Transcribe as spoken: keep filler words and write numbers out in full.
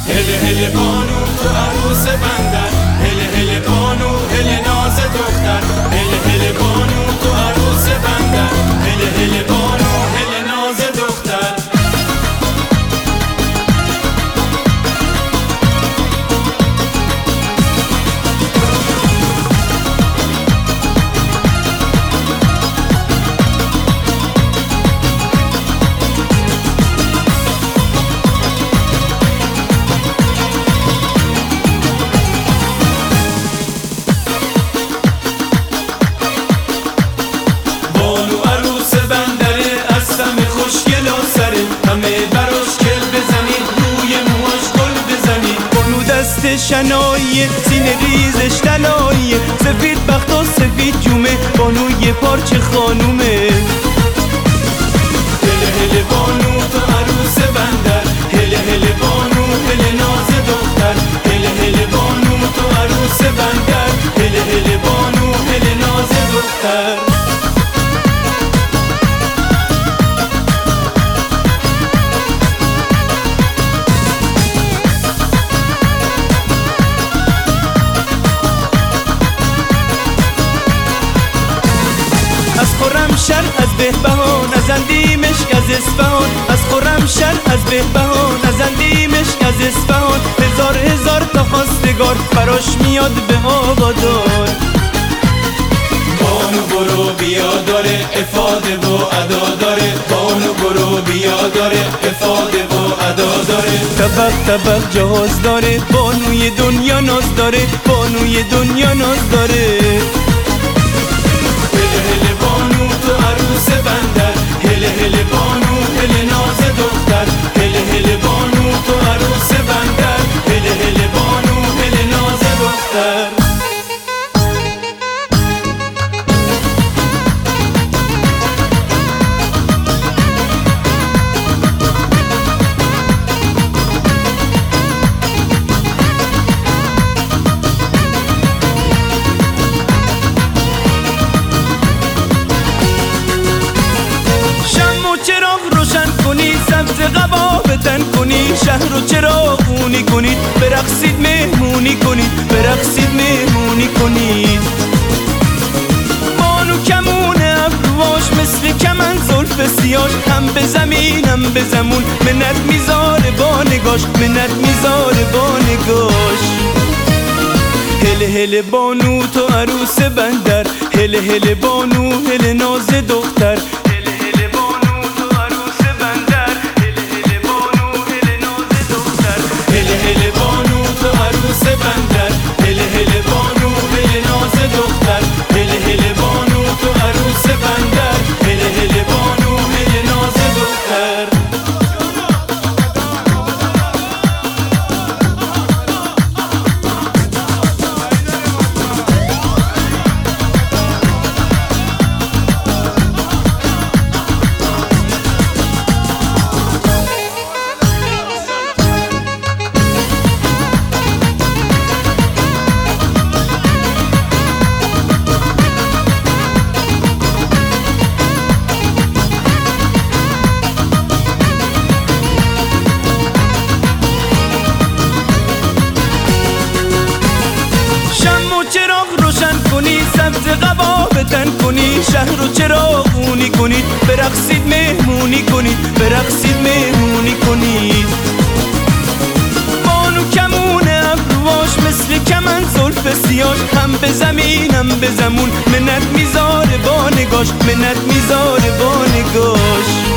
هله هله بانو تو عروس بندر، هله هله بانو هله ناز دختر، هله هله بانو تو عروس بندر، هله هله بانو هله ناز دختر. شنایی سینه ریزش طلایی، سفید بخت و سفید جومه، بانوی پارچه خانومه. هله هله بانو تو عروس بندر، هله هله بانو هله ناز دختر، هله هله بانو تو عروس بندر، هله هله بانو هله ناز دختر. از خرمشهر از بهبهان، از اندیمشک از اصفهان، از خرمشهر از بهبهان، از اندیمشک از اصفهان، هزار هزار تا خواستگار براش میاد به آبادان. بانو برو بیا داره افاده و ادا داره، بانو برو بیا داره افاده و ادا داره. طبق طبق جهاز داره، بانوی دنیا ناز داره، بانوی دنیا ناز داره. هله هله بانو تو عروس بندر، هله هله بانو هله ناز دختر، هله هله بانو تو عروس بندر، هله هله بانو هله ناز دختر. سبز قبا بتن کنی، شهر رو چراغونی کنید، برقصید مهمونی کنید، برقصید مهمونی کنید. بانو کمون ابرواش مثل کمن زلف سیاش، هم به زمین هم به زمون، منت میذاره با نگاش، منت میذاره با نگاش. هله هله بانو تو عروس بندر، هله هله بانو هله ناز دختر. هله هله بانو تو عروس بندر، هله هله بانو هله ناز دختر، هله هله بانو تو عروس بندر، هله هله بانو هله ناز دختر. سبز قبا بتن کنی، شهر رو چراغونی کنید، برقصید مهمونی کنید، برقصید مهمونی کنید. بانو کمون ابرواش مثل کمن زلف سیاش، هم به زمین هم به زمون، منت میذاره با نگاش، منت میذاره با نگاش.